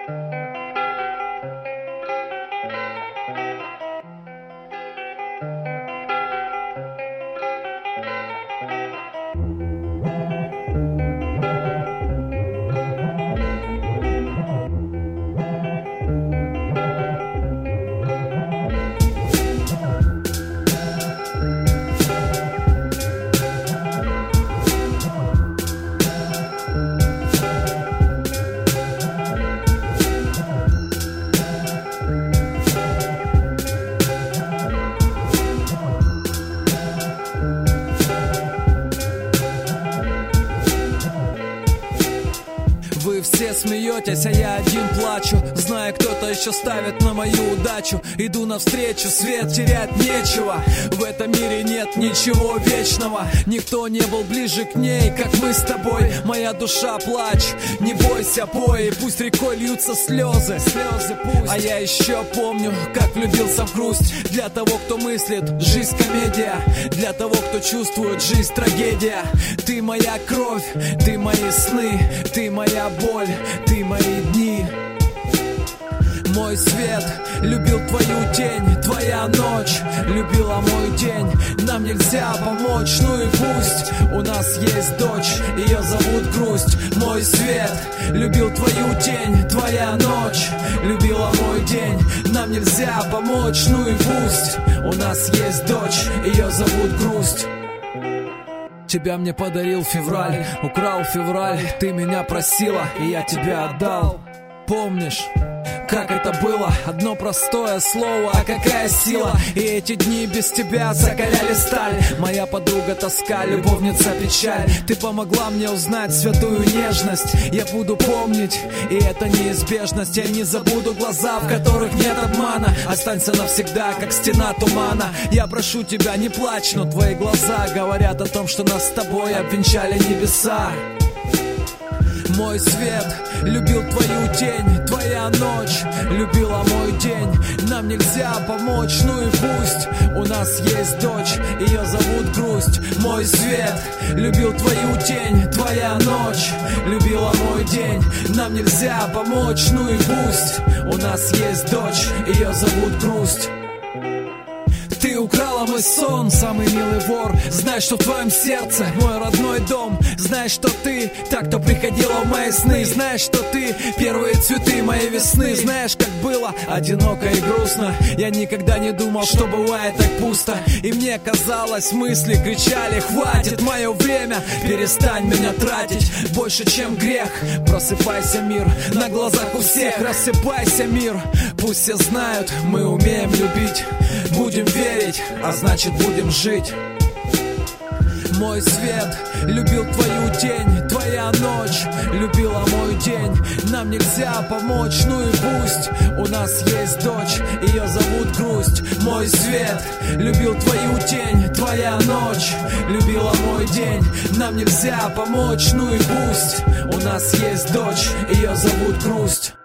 Вы все смеетесь, а я один плачу, зная, кто-то еще ставит на мою удачу. Иду навстречу, свет терять нечего. В этом мире нет ничего вечного. Никто не был ближе к ней, как мы с тобой. Моя душа, плачь, не бойся, пой. Пусть рекой льются слезы, пусть. А я еще помню, как влюбился в грусть. Для того, кто мыслит, жизнь комедия. Для того, кто чувствует, жизнь трагедия. Ты моя кровь, ты мои сны, ты моя боль, ты мои дни. Мой свет любил твою тень, твоя ночь любила мой день. Нам нельзя помочь, ну и пусть. У нас есть дочь, ее зовут Грусть. Мой свет любил твою тень, твоя ночь любила мой день. Нам нельзя помочь, ну и пусть. У нас есть дочь, ее зовут Грусть. Тебя мне подарил февраль, украл февраль. Ты меня просила, и я тебя отдал. Помнишь, как это было? Одно простое слово, а какая сила. И эти дни без тебя закаляли сталь. Моя подруга тоска, любовница печаль. Ты помогла мне узнать святую нежность. Я буду помнить, и это неизбежность. Я не забуду глаза, в которых нет обмана. Останься навсегда, как стена тумана. Я прошу тебя, не плачь, но твои глаза говорят о том, что нас с тобой обвенчали небеса. Мой свет любил твою тень, твоя ночь любила мой день. Нам нельзя помочь, ну и пусть. У нас есть дочь, ее зовут Грусть. Мой свет любил твою тень, твоя ночь любила мой день. Нам нельзя помочь, ну и пусть. У нас есть дочь, ее зовут Грусть. Ты украла мой сон, самый милый вор. Знай, что в твоем сердце мой родной дом. Знаешь, что ты так, кто приходила в мои сны. Знаешь, что ты первые цветы моей весны. Знаешь, как было одиноко и грустно. Я никогда не думал, что бывает так пусто. И мне казалось, мысли кричали: хватит, мое время, перестань меня тратить. Больше, чем грех, просыпайся, мир. На глазах у всех рассыпайся, мир. Пусть все знают, мы умеем любить. Будем верить, а значит будем жить. Мой свет любил твою тень, твоя ночь любила мой день. Нам нельзя помочь, ну и пусть. У нас есть дочь, ее зовут Грусть. Мой свет любил твою тень, твоя ночь любила мой день. Нам нельзя помочь, ну и пусть. У нас есть дочь, ее зовут Грусть.